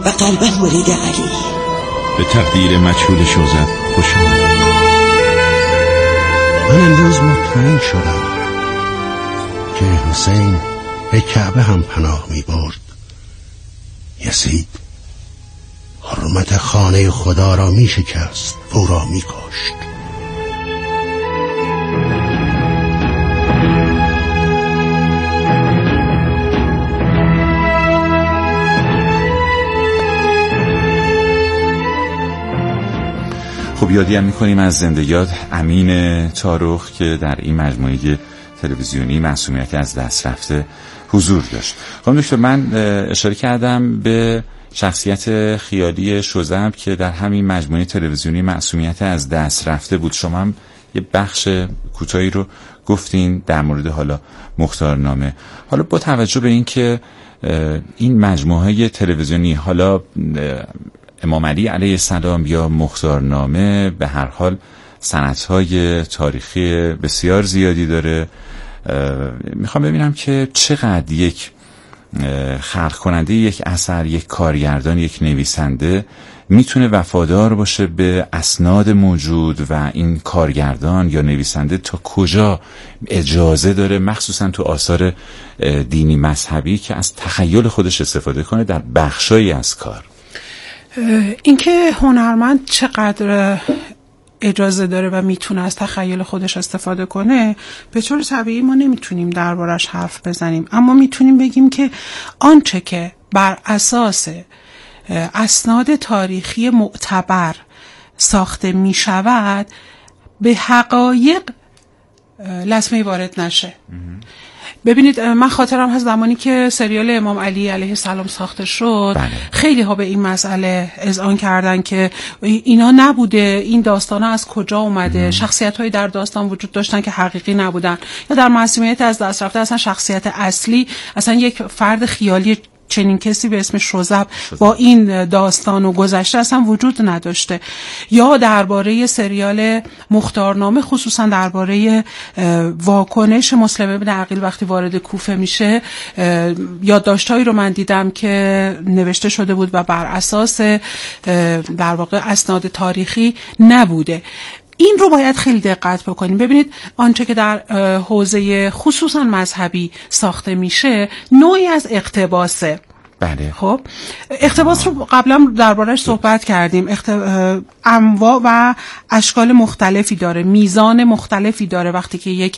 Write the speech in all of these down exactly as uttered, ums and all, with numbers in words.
و قلبا مرید علی. به تقدیر مجهول شوزب خوش آمد. من امروز مطمئن شدم که حسین به کعبه هم پناه می برد. یزید حرمت خانه خدا را می شکست و او را می کشت. خب یادی هم میکنیم از زنده یاد امین تارخ که در این مجموعه تلویزیونی معصومیت از دست رفته حضور داشت. خب دکتر، من اشاره کردم به شخصیت خیالی شوزب که در همین مجموعه تلویزیونی معصومیت از دست رفته بود. شما هم یه بخش کوتاهی رو گفتین در مورد حالا مختارنامه. حالا با توجه به این که این مجموعه تلویزیونی حالا امام علی علیه السلام یا مختارنامه به هر حال سندهای تاریخی بسیار زیادی داره، میخوام ببینم که چقدر یک خلق کننده یک اثر، یک کارگردان، یک نویسنده میتونه وفادار باشه به اسناد موجود و این کارگردان یا نویسنده تا کجا اجازه داره، مخصوصا تو آثار دینی مذهبی، که از تخیل خودش استفاده کنه در بخشایی از کار. اینکه هنرمند چقدر اجازه داره و میتونه از تخیل خودش استفاده کنه به طور طبیعی ما نمیتونیم دربارش حرف بزنیم، اما میتونیم بگیم که آنچه که بر اساس اسناد تاریخی معتبر ساخته میشود به حقایق لطمه وارد نشه. ببینید، من خاطرم هست زمانی که سریال امام علی علیه السلام ساخته شد، بله. خیلی ها به این مسئله اذعان کردن که اینا نبوده، این داستان ها از کجا اومده، شخصیت هایی در داستان وجود داشتن که حقیقی نبودن، یا در معصومیت از دست رفته اصلا شخصیت اصلی اصلا یک فرد خیالی چنین کسی به اسم شوزب با این داستان و گذشته اصلا وجود نداشته. یا درباره سریال مختارنامه، خصوصا درباره واکنش مسلم بن عقیل وقتی وارد کوفه میشه، یادداشت‌هایی رو من دیدم که نوشته شده بود و بر اساس در واقع اسناد تاریخی نبوده. این رو باید خیلی دقت بکنیم. ببینید، آنچه که در حوزه خصوصا مذهبی ساخته میشه نوعی از اقتباسه. بله. خب اقتباس رو قبلا دربارش صحبت کردیم. اخت... انواع و اشکال مختلفی داره، میزان مختلفی داره. وقتی که یک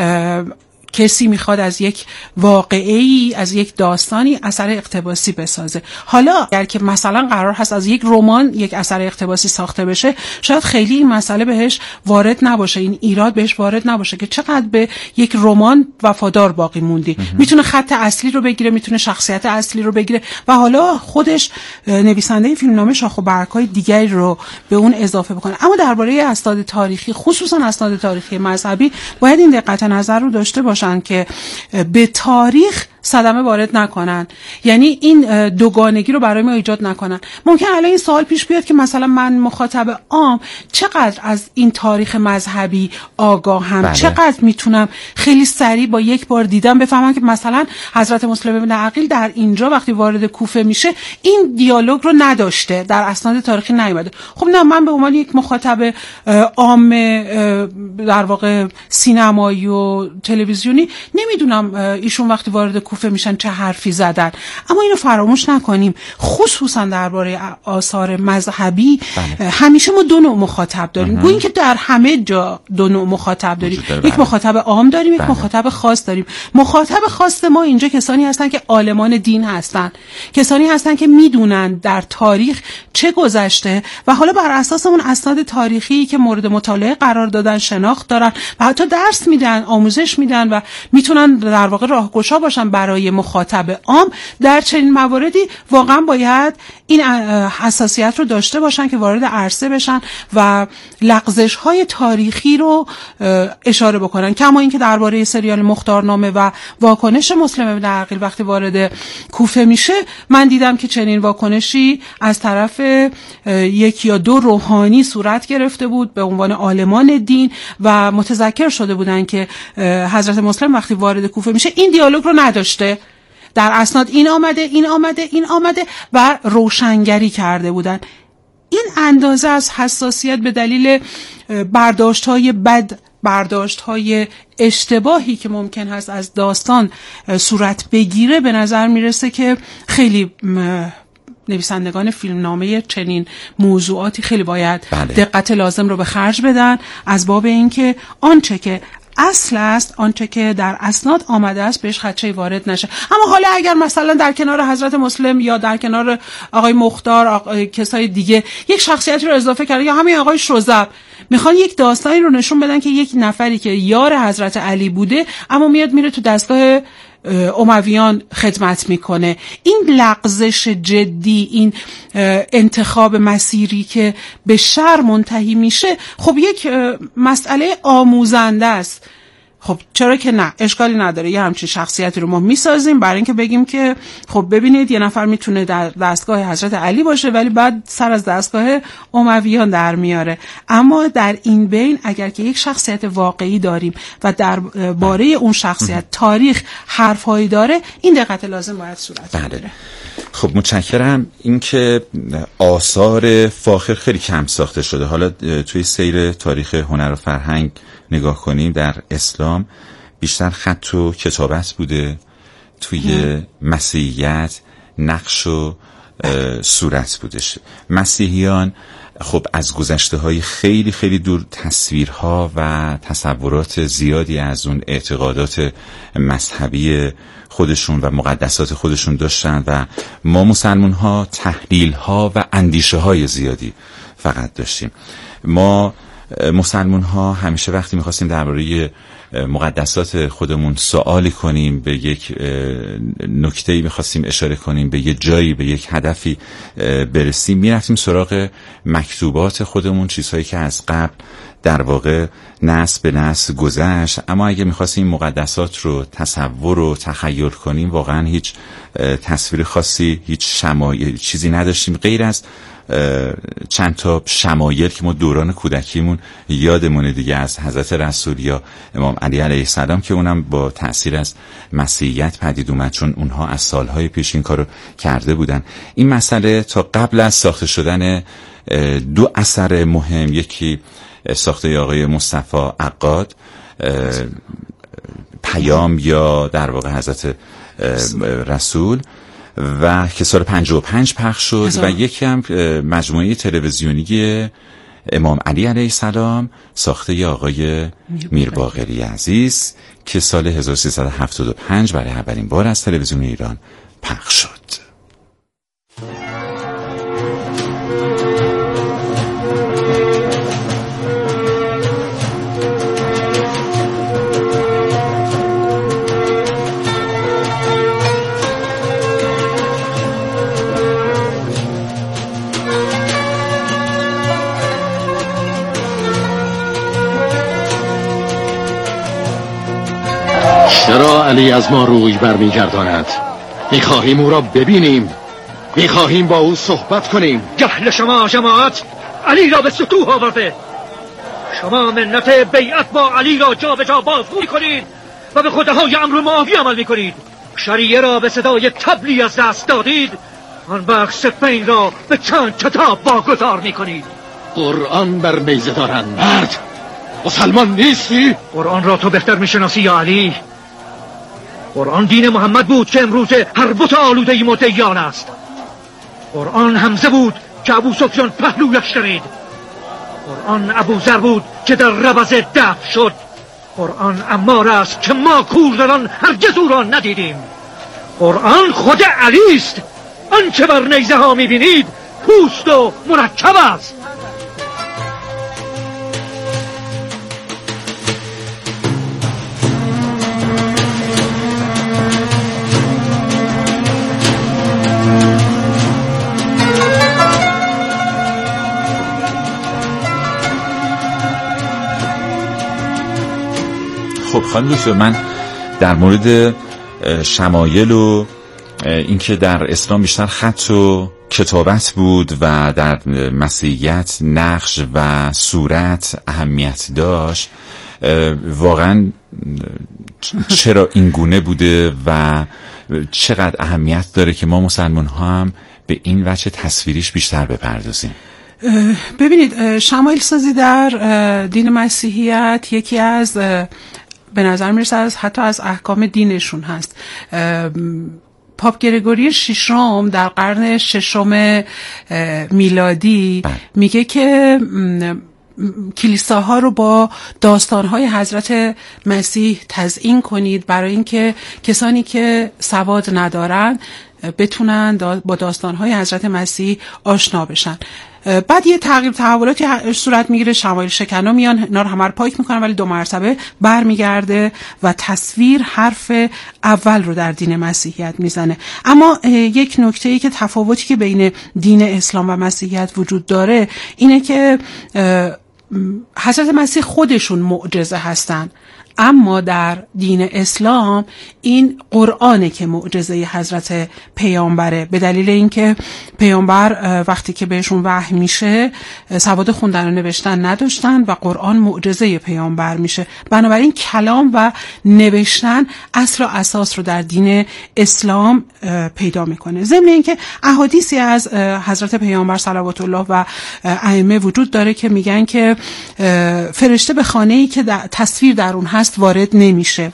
کسی میخواد از یک واقعه‌ای، از یک داستانی اثر اقتباسی بسازه، حالا اگر که مثلا قرار هست از یک رمان یک اثر اقتباسی ساخته بشه، شاید خیلی این مسئله بهش وارد نباشه، این ایراد بهش وارد نباشه که چقدر به یک رمان وفادار باقی موندی. میتونه خط اصلی رو بگیره، میتونه شخصیت اصلی رو بگیره و حالا خودش نویسنده فیلمنامه شاخ و برگ‌های دیگری رو به اون اضافه بکنه. اما درباره اسناد تاریخی، خصوصا اسناد تاریخی مذهبی، باید این دقت نظر رو داشته باشن که به تاریخ صدمه وارد نکنن، یعنی این دوگانگی رو برای ما ایجاد نکنن. ممکن الان این سوال پیش بیاد که مثلا من مخاطب عام چقدر از این تاریخ مذهبی آگاهم، بله. چقدر میتونم خیلی سریع با یک بار دیدن بفهمم که مثلا حضرت مسلم بن عقیل در اینجا وقتی وارد کوفه میشه این دیالوگ رو نداشته، در اسناد تاریخی نیومده. خب نه، من به عنوان یک مخاطب عام در واقع سینمایی و تلویزیونی نمیدونم ایشون وقتی وارد کوفه میشن چه حرفی زدن. اما اینو فراموش نکنیم، خصوصا درباره آثار مذهبی بله. همیشه ما دو نوع مخاطب داریم. گوییم که در همه جا دو نوع مخاطب داریم، یک مخاطب عام داریم، یک بله. مخاطب خاص داریم. مخاطب خاص ما اینجا کسانی هستن که عالمان دین هستن، کسانی هستن که میدونن در تاریخ چه گذشته و حالا بر اساس اون اسناد تاریخی که مورد مطالعه قرار دادن شناخت دارن و حتی درس میدن، آموزش میدن و میتونن در واقع راهگشا باشن برای مخاطب عام. در چنین مواردی واقعا باید این حساسیت رو داشته باشن که وارد عرصه بشن و لغزش‌های تاریخی رو اشاره بکنن. کما اینکه درباره سریال مختارنامه و واکنش مسلم بن عقیل وقتی وارد کوفه میشه، من دیدم که چنین واکنشی از طرف یک یا دو روحانی صورت گرفته بود به عنوان عالمان دین و متذکر شده بودن که حضرت مسلم وقتی وارد کوفه میشه این دیالوگ رو نداشته. در اسناد این آمده این آمده این آمده و روشنگری کرده بودن. این اندازه از حساسیت به دلیل برداشت‌های بد، برداشت‌های اشتباهی که ممکن هست از داستان صورت بگیره، به نظر میرسه که خیلی نویسندگان فیلمنامه چنین موضوعاتی خیلی باید بله. دقت لازم رو به خرج بدن، از باب اینکه آنچه که اصل است، آنچه که در اسناد آمده است بهش خدشه وارد نشه. اما حالا اگر مثلا در کنار حضرت مسلم یا در کنار آقای مختار آقای کسای دیگه یک شخصیتی رو اضافه کرده یا همین آقای شوذب میخوان یک داستانی رو نشون بدن که یک نفری که یار حضرت علی بوده اما میاد میره تو دستگاه امویان خدمت میکنه، این لغزش جدی، این انتخاب مسیری که به شر منتهی میشه، خب یک مسئله آموزنده است. خب چرا که نه، اشکالی نداره یه همچین شخصیتی رو ما میسازیم برای اینکه بگیم که خب ببینید یه نفر میتونه در دستگاه حضرت علی باشه ولی بعد سر از دستگاه امویان در میاره. اما در این بین اگر که یک شخصیت واقعی داریم و در باره اون شخصیت تاریخ حرفهایی داره، این دقت لازم باید صورت بگیره. خب متشکرم. اینکه آثار فاخر خیلی کم ساخته شده. حالا توی سیر تاریخ هنر و فرهنگ نگاه کنیم، در اسلام بیشتر خط و کتابت بوده، توی مسیحیت نقش و صورت بودش. مسیحیان خب از گذشته های خیلی خیلی دور تصویرها و تصورات زیادی از اون اعتقادات مذهبی خودشون و مقدسات خودشون داشتن و ما مسلمان ها تحلیل ها و اندیشه های زیادی فقط داشتیم. ما مسلمان ها همیشه وقتی میخواستیم درباره مقدسات خودمون سوالی کنیم، به یک نکته‌ای میخواستیم اشاره کنیم، به یک جایی، به یک هدفی برسیم، میرفتیم سراغ مکتوبات خودمون، چیزهایی که از قبل در واقع نسل به نسل گذشت. اما اگه میخواستیم مقدسات رو تصور و تخیل کنیم، واقعا هیچ تصویر خاصی، هیچ شمایل چیزی نداشتیم غیر از چند تا شمایل که ما دوران کودکیمون یادمونه دیگه، از حضرت رسول یا امام علی علیه السلام که اونم با تأثیر از مسیحیت پدید اومد، چون اونها از سالهای پیش این کارو کرده بودن. این مسئله تا قبل از ساخته شدن دو اثر مهم، یکی ساخته آقای مصطفی عقاد پیام یا در واقع حضرت رسول و که سال پنجاه و پنج پخش شد و یکی هم مجموعه تلویزیونی امام علی علیه السلام ساخته ی آقای میر باقری عزیز که سال هزار و سیصد و هفتاد و پنج برای اولین بار از تلویزیون ایران پخش شد. چرا علی از ما روی برمی گرداند؟ میخواهیم او را ببینیم، میخواهیم با او صحبت کنیم. جهل شما جماعت علی را به سطوح آورده. شما منت بیعت با علی را جا به جا بازگو میکنید و به خودهای امر معافی عمل میکنید. شریعه را به صدای طبلی از دست دادید، آن وقت صفین را به چند کتاب واگذار میکنید. قرآن بر نیزه دارند. مرد مسلمان نیستی؟ قرآن را تو بهتر میشناسی یا علی؟ قرآن دین محمد بود که امروز هر بت آلوده مدعیان است. قرآن حمزه بود که ابو سفیان پهلویش درید. قرآن ابو ذر بود که در ربض دفع شد. قرآن عمار است که ما کوردران هرگز او را ندیدیم. قرآن خود علی است. آنچه بر نیزه ها میبینید پوست و مرکب است. خب خانم دکتر، من در مورد شمایل و اینکه در اسلام بیشتر خط و کتابت بود و در مسیحیت نقش و صورت اهمیت داشت، واقعا چرا این گونه بوده و چقدر اهمیت داره که ما مسلمان ها هم به این وجه تصویریش بیشتر بپردازیم؟ ببینید، شمایل سازی در دین مسیحیت یکی از به نظر میرسه از حتی از احکام دینشون هست. پاپ گریگوری ششم در قرن ششم میلادی میگه که کلیساها رو با داستانهای حضرت مسیح تزیین کنید برای اینکه کسانی که سواد ندارن بتونن با داستانهای حضرت مسیح آشنا بشن. بعد یه تغییر تحولاتی صورت میگیره، شمایل شکنا میان اینا رو همه رو پاک میکنن، ولی دو مرتبه برمیگرده و تصویر حرف اول رو در دین مسیحیت میزنه. اما یک نکته‌ای که تفاوتی که بین دین اسلام و مسیحیت وجود داره اینه که حضرت مسیح خودشون معجزه هستن، اما در دین اسلام این قرآنه که معجزه حضرت پیامبره، به دلیل اینکه پیامبر وقتی که بهشون وحی میشه سواد خوندن و نوشتن نداشتن و قرآن معجزه پیامبر میشه. بنابراین کلام و نوشتن اصل و اساس رو در دین اسلام پیدا میکنه. ضمن اینکه احادیثی از حضرت پیامبر صلوات الله و ائمه وجود داره که میگن که فرشته به خانه‌ای که تصویر در اون هست وارد نمیشه.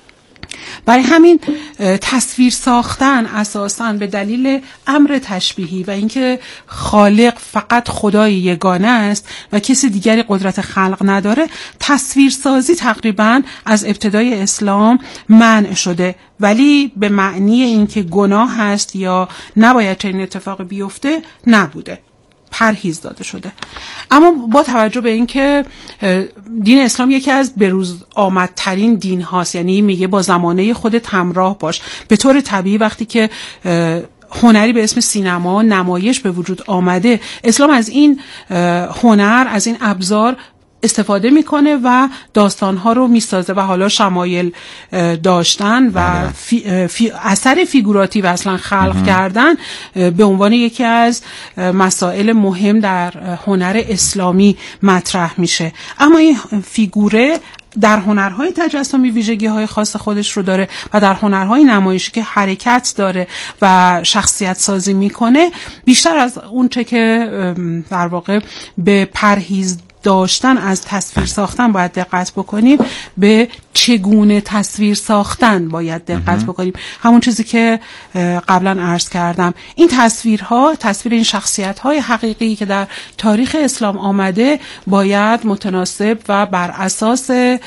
برای همین تصویر ساختن اساساً به دلیل امر تشبیهی و اینکه خالق فقط خدای یگانه است و کسی دیگری قدرت خلق نداره، تصویر سازی تقریباً از ابتدای اسلام منع شده، ولی به معنی اینکه گناه هست یا نباید چنین اتفاقی بیفته نبوده، پرهیز داده شده. اما با توجه به اینکه دین اسلام یکی از بروز آمدترین دین هاست، یعنی میگه با زمانه خودت همراه باش، به طور طبیعی وقتی که هنری به اسم سینما نمایش به وجود آمده، اسلام از این هنر، از این ابزار استفاده میکنه و داستانها رو میسازه و حالا شمایل داشتن و فی، فی، اثر فیگوراتیو اصلا خلق مهم. کردن به عنوان یکی از مسائل مهم در هنر اسلامی مطرح میشه. اما این فیگوره در هنرهای تجسمی ویژگی‌های خاص خودش رو داره و در هنرهای نمایشی که حرکت داره و شخصیت سازی میکنه، بیشتر از اون چه که در واقع به پرهیز داشتن از تصویر ساختن باید دقت بکنیم، به چگونه تصویر ساختن باید دقت بکنیم. همون چیزی که قبلا عرض کردم، این تصویرها، تصویر این شخصیت‌های حقیقی که در تاریخ اسلام آمده باید متناسب و بر اساس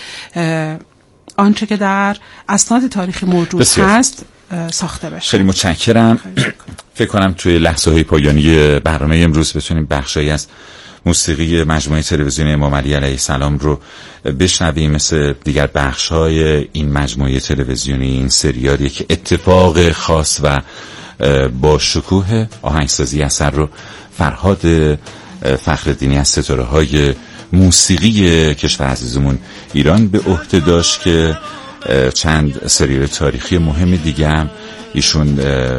آنچه که در اسناد تاریخی موجود بسیار. هست ساخته بشه. خیلی متشکرم. فکر کنم توی لحظه‌های پایانی برنامه امروز بتونیم بخشایی از موسیقی مجموعه تلویزیونی امام علی علیه السلام رو بشنویم، مثل دیگر بخش‌های این مجموعه تلویزیونی، این سریالی که اتفاق خاص و با شکوه آهنگسازی اثر رو فرهاد فخرالدینی از ستاره‌های موسیقی کشور عزیزمون ایران به عهده داشت که چند سریال تاریخی مهم دیگه هم ایشون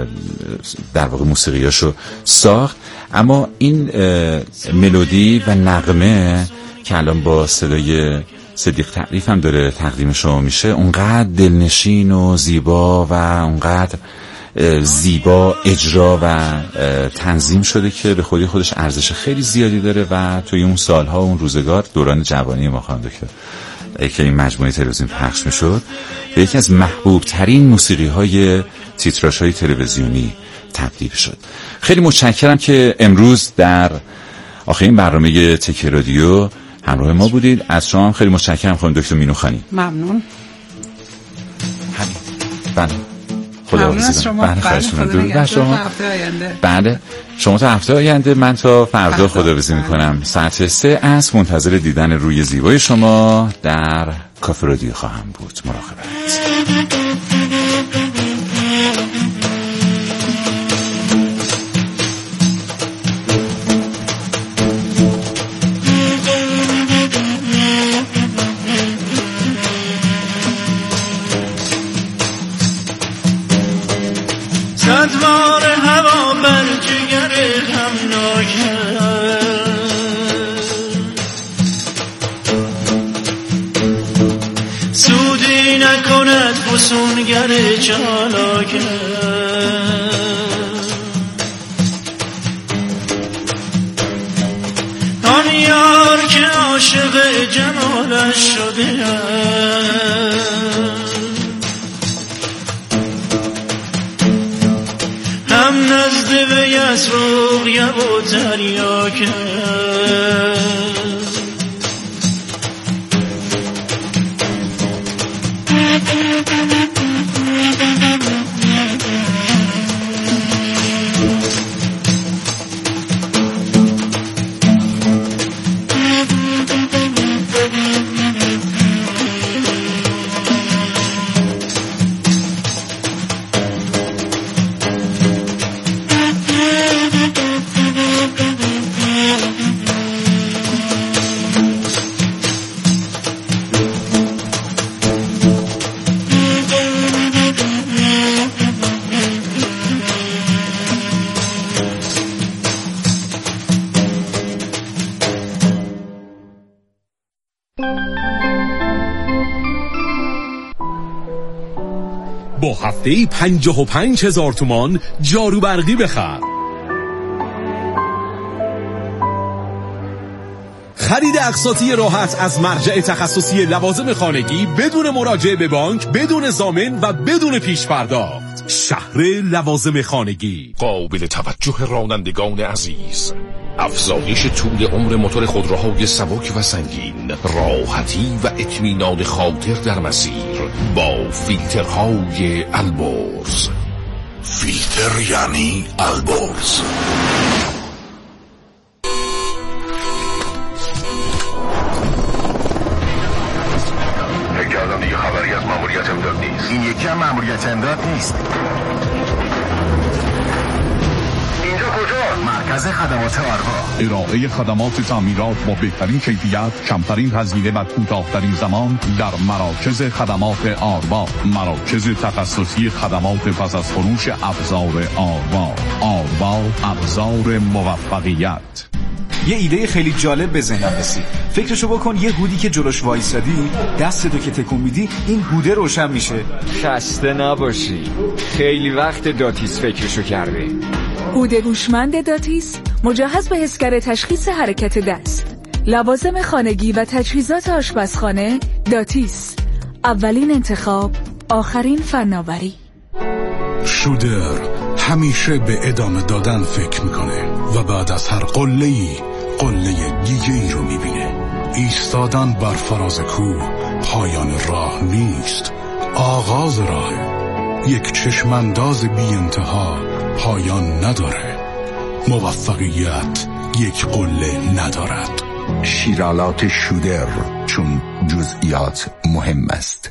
در واقع موسیقیاشو ساخت. اما این ملودی و نغمه که الان با صدای صدیق تعریف هم داره تقدیم شما میشه، اونقدر دلنشین و زیبا و اونقدر زیبا اجرا و تنظیم شده که به خودی خودش ارزش خیلی زیادی داره و توی اون سالها، اون روزگار، دوران جوانی ما خانم دکتر که این مجموعه تلویزیون پخش میشد، یکی از محبوب ترین موسیقی های تیتراژ های تلویزیونی تبدیل شد. خیلی متشکرم که امروز در آخرین برنامه تکه رادیو همراه ما بودید. از شما هم خیلی متشکرم خانم دکتر مینوخانی. ممنون. بله. خداحافظ. بله خواهش می‌کنم. درود بر شما. بله. شما تا هفته آینده، من تا فردا خداحافظی می‌کنم. ساعت سه عصر منتظر دیدن روی زیبای شما در کافه رادیو خواهم بود. مراقبت. افسونگر چالاکه آن یار که عاشق جمالش شده هم نزد به یسروق یب و تریاکه با هفته‌ای پنجاه و پنج هزار تومان جارو برقی بخر. خرید اقساطی راحت از مرجع تخصصی لوازم خانگی بدون مراجعه به بانک، بدون ضامن و بدون پیش پرداخت. شهر لوازم خانگی. قابل توجه رانندگان عزیز، افزایش طول عمر موتور خودروهای سبک و سنگین، راحتی و اطمینان خاطر در مسیر با فیلترهای البرز. فیلتر یعنی البرز. الان دیگه خبری از ماموریت امداد نیست. این یکی هم ماموریت امداد نیست. اینجا کجا؟ مرکز خدمات آروا. ارائه خدمات تعمیرات با بهترین کیفیت، کمترین هزینه و کوتاه‌ترین زمان در مراکز خدمات آروا. مراکز تخصصی خدمات پس از فروش ابزار آروا. آروا، ابزار موفقیت. یه ایده خیلی جالب به ذهنم رسید. فکرشو بکن، یه هودی که جلوش وایسادی، دستتو که تکون میدی، این هوده روشن میشه. خسته نباشی، خیلی وقت داتیس فکرشو کرده. هوده هوشمند داتیس مجهز به حسگر تشخیص حرکت دست. لوازم خانگی و تجهیزات آشپزخانه داتیس. اولین انتخاب، آخرین فناوری. شودر همیشه به ادامه دادن فکر میکنه و بعد از هر قله‌ای قله دیگه ای رو میبینه. ایستادن بر فراز کوه پایان راه نیست، آغاز راهه. یک چشمانداز بی انتها پایان نداره. موفقیت یک قله ندارد. شیرالات شودر، چون جزئیات مهم است.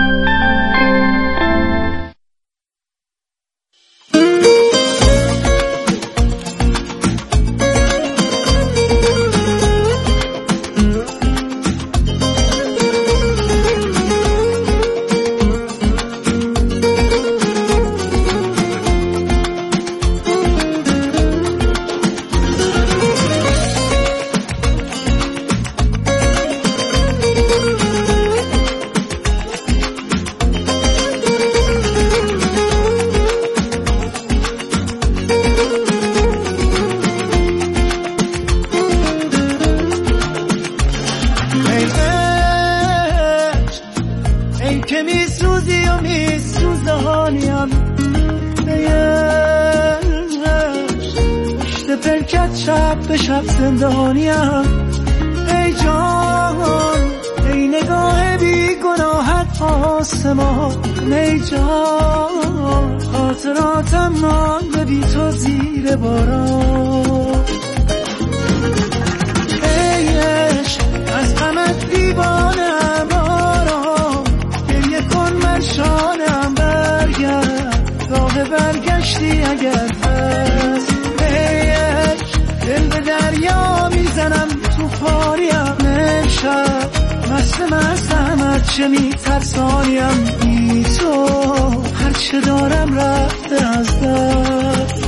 چه می ترسانیم بی تو، هرچه دارم رفته از دست.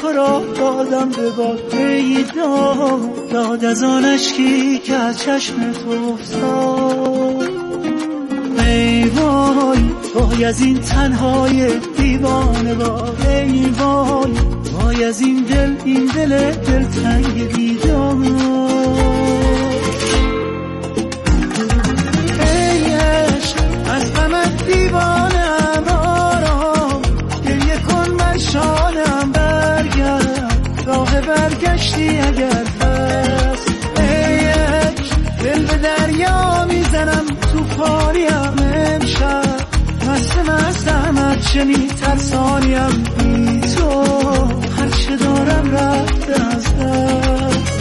تو را دادم به باد ای داد داد از آن اشکی که از چشم تو افتاد ای وای وای از این تنهای دیوانه وای ای وای وای از این دل این دل دلتنگ بیدار ای عشق از غمت دیوانم آرام گریه کن من شانم برگرد راه برگشتی اگر هست ای عشق دل به دریا میزنم توفانیم امشب مست مست احمد چنین ترسانیم بی تو هرچه دارم رفته از دست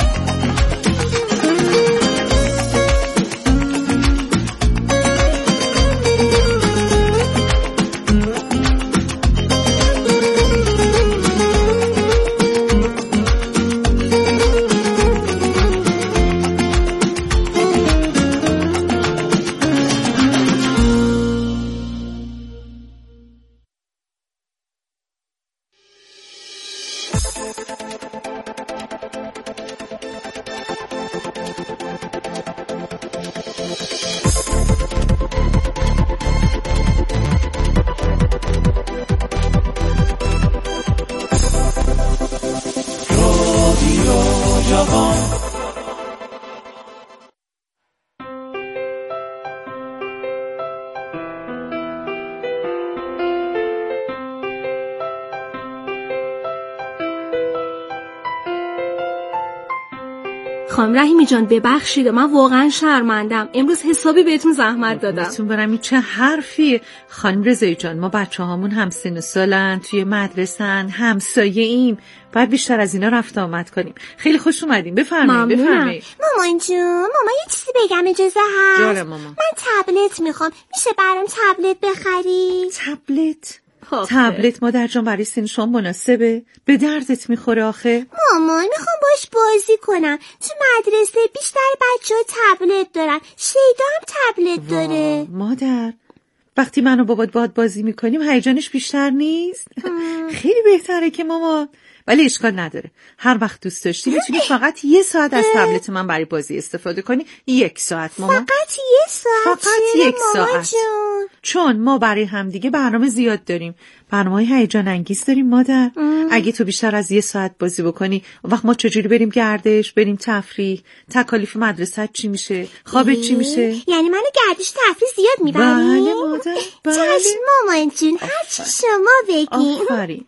خانم رحیمی جان ببخشید من واقعا شرمندم امروز حسابی بهتون زحمت دادم. بهتون برم این چه حرفیه خانم رضایی جان، ما بچه هامون هم سن و سالن، توی مدرسن، همسایه ایم، باید بیشتر از اینا رفت آمد کنیم. خیلی خوش اومدیم، بفرمایید بفرمایید. مامان جون مامان یه چیزی بگم اجازه هست؟ جاره مامان. من تبلت میخوام، میشه برام تبلت بخری؟ تبلت؟ تبلت مادر جان برای سن شما مناسبه؟ به دردت میخوره آخه؟ مامان میخوام باش بازی کنم، تو مدرسه بیشتر بچه ها تبلت دارن، شیدا هم تبلت داره. مادر وقتی من و بابات باهات بازی میکنیم هیجانش بیشتر نیست؟ خیلی بهتره که مامان، ولی اشکال نداره، هر وقت دوست داشتی میتونی فقط یه ساعت از تبلت من برای بازی استفاده کنی. یک ساعت مامان. فقط یه ساعت؟ فقط یک ساعت جون. چون ما برای همدیگه برنامه زیاد داریم، برنامه هیجان انگیز داریم مادر. ام. اگه تو بیشتر از یه ساعت بازی بکنی وقت ما چجوری بریم گردش، بریم تفریح، تکالیف مدرسه چی میشه، خوابت چی میشه؟ یعنی منو گردش تفریح زیاد میبری؟ بله مادر بله. چشم مامان جون، هر چی شما بگی. آفرین.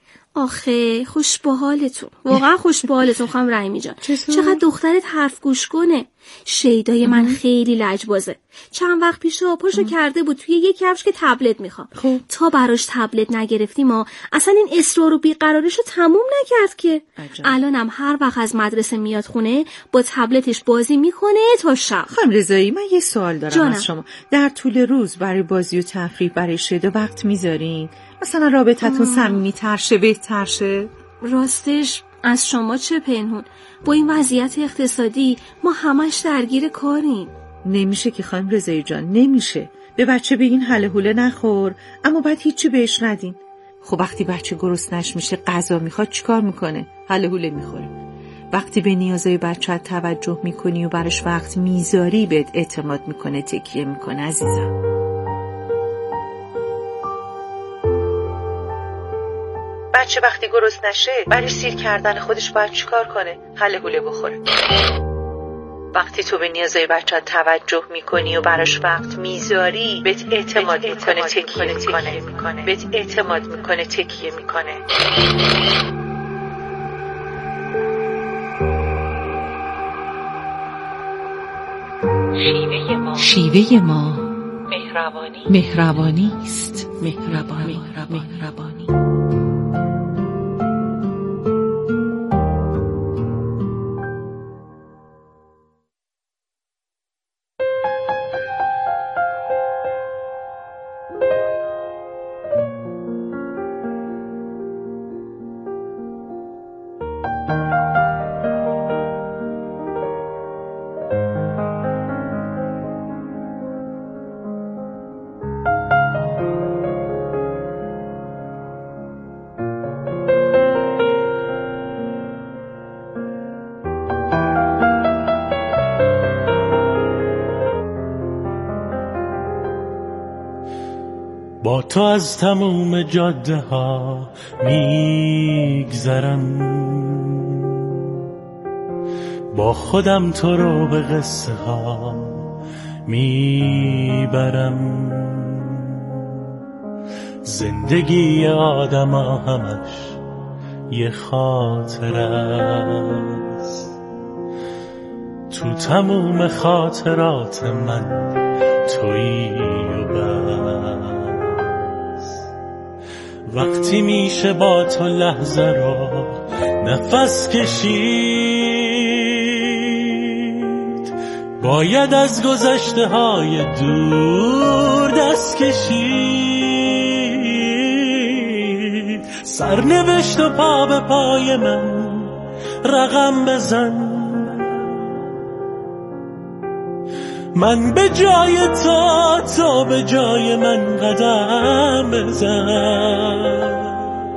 آخه خوش به حالتون، واقعا خوش به حالتون خانم رحیمی جان. چقدر دخترت حرف گوش کنه. شیدای من خیلی لجبازه، چند وقت پیش پاشو کرده بود توی یک کفش که تبلت میخوام. تا براش تبلت نگرفتیم ما اصلا این اصرار و بیقراریشو تموم نکرد که عجب. الانم هر وقت از مدرسه میاد خونه با تبلتش بازی میکنه تا شب. خانم رضایی من یه سوال دارم جانم. از شما در طول روز برای بازی و تفریح برای شیدا وقت میذارین؟ مثلا رابطتون صمیمی‌تر شه، بهتر شه؟ راستش از شما چه پنهون، با این وضعیت اقتصادی ما همش درگیر کاریم. نمیشه که خانم رضایی جان، نمیشه. به بچه بگین هله هوله نخور اما بعد هیچی بهش ندین. خب وقتی بچه گرسنش میشه غذا میخواد چیکار میکنه؟ هله هوله میخوره. وقتی به نیازهای بچه توجه میکنی و براش وقت میذاری بهت اعتماد میکنه، تکیه میکنه عزیزم. بچه وقتی گرسنه نشه برای سیر کردن خودش باید چیکار کنه؟ هله هوله بخوره. وقتی تو به نیازهای بچه توجه میکنی و براش وقت میذاری بهت اعتماد میکنه، تکیه میکنه، بهت اعتماد میکنه، تکیه میکنه. شیوه ما شیوه ما مهربانی مهربانی است. مهربانی مهربانی با تو از تموم جاده ها میگذرم، با خودم تو رو به قصه ها میبرم. زندگی آدم ها همش یه خاطر است، تو تموم خاطرات من تویی و بس. وقتی میشه با تو لحظه رو نفس کشید، باید از گذشته های دور دست کشید. سرنوشت و پا به پای من رقم بزن، من به جای تو، تو به جای من قدم بزن.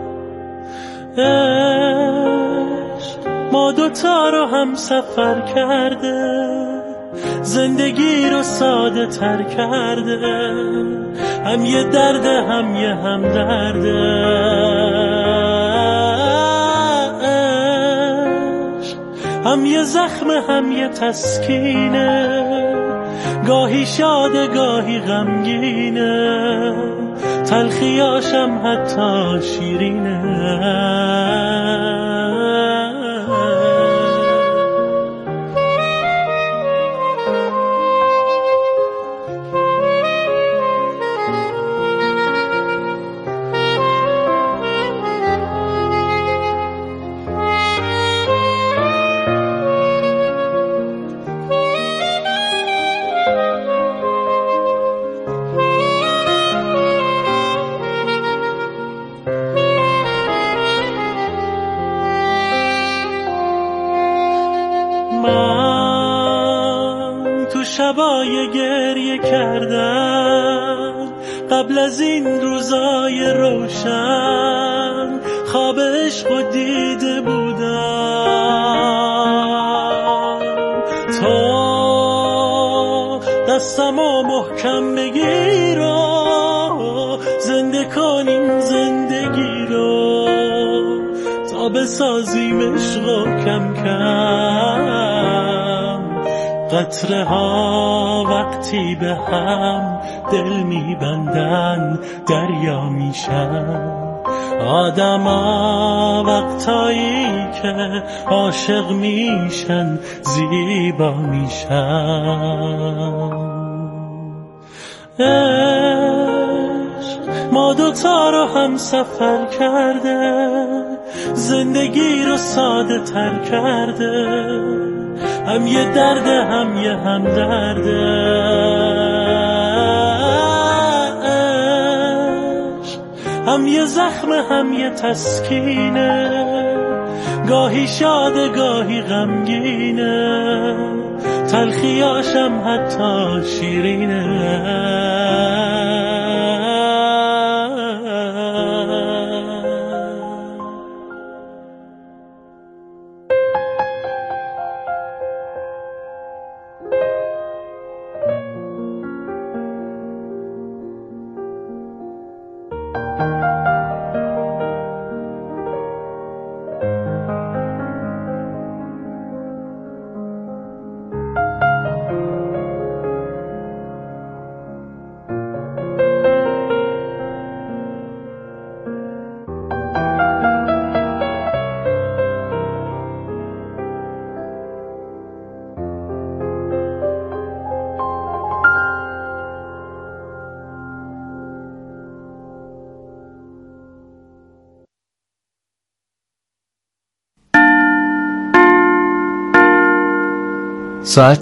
عشق ما دوتا رو هم سفر کرده، زندگی رو ساده تر کرده، هم یه درده هم یه هم درده. عشق هم یه زخم هم یه تسکینه، گاهی شاده گاهی غمگینه، تلخیاشم حتی شیرینه. شبای گریه کردن قبل از این روزای روشن، خواب عشق و دیده بودم. تو دستمو محکم بگیر و زنده کنیم زندگی رو، تا بسازیم عشق و کم کم قطره ها وقتی به هم دل میبندن دریا میشن. آدم ها وقتایی که عاشق میشن زیبا میشن. عشق ما دوتا رو هم سفر کرده، زندگی رو ساده تر کرده، هم یه درده هم یه هم درده. عشق هم یه زخم هم یه تسکینه، گاهی شاده گاهی غمگینه، تلخیاشم حتی شیرینه. ساعت